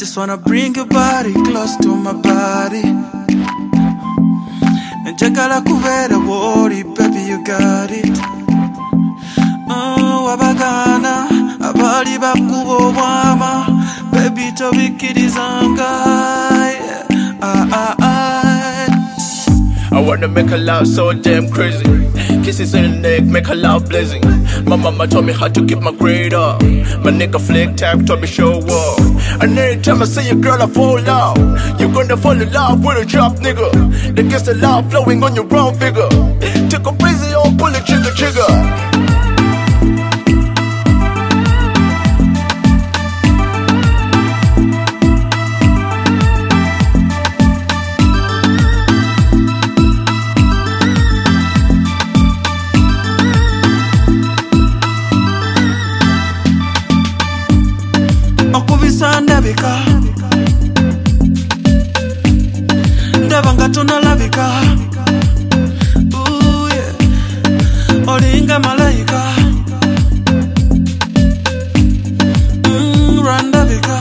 just wanna bring your body close to my body. And njagala kubeera woli, baby, you got it. Wabagana abali bakuba obwama, baby, tobikirizanga. I wanna make her laugh so damn crazy. Kisses in the neck, make her laugh blazing. My mama told me how to keep my grade up. My nigga flick tap told me show up. And every time I see a girl I fall out. You're gonna fall in love with a drop nigga. That gets the love flowing on your brown figure. Take a breezy on, pull the trigger. Ndabika ndabanga tonalabika, yeah. Olinga malaika, randabika.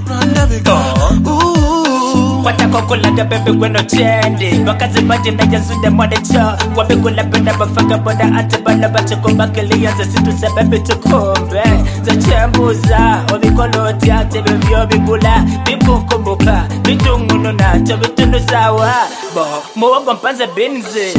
Watakokula da baby gweno chendi wakazi bati ndaja sunde mwade cho wabekula penda bafaka boda ate bala bachiko bakili yanze situ se baby tukumbe za chambuza obikoloti ate bebyo bibula bibukumbuka bitungunu nacho bitunu sawa bo muwogo mpanze binzi.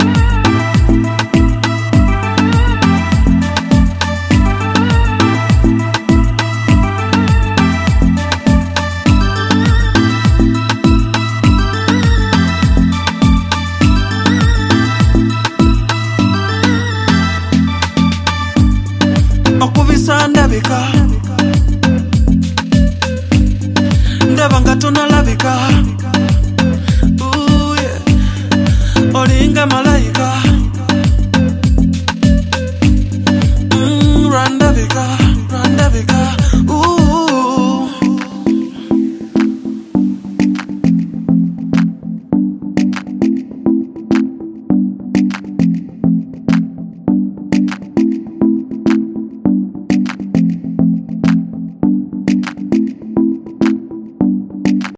Ndabika ndabanga tonalabika, yeah. Olinga malaika, randabika.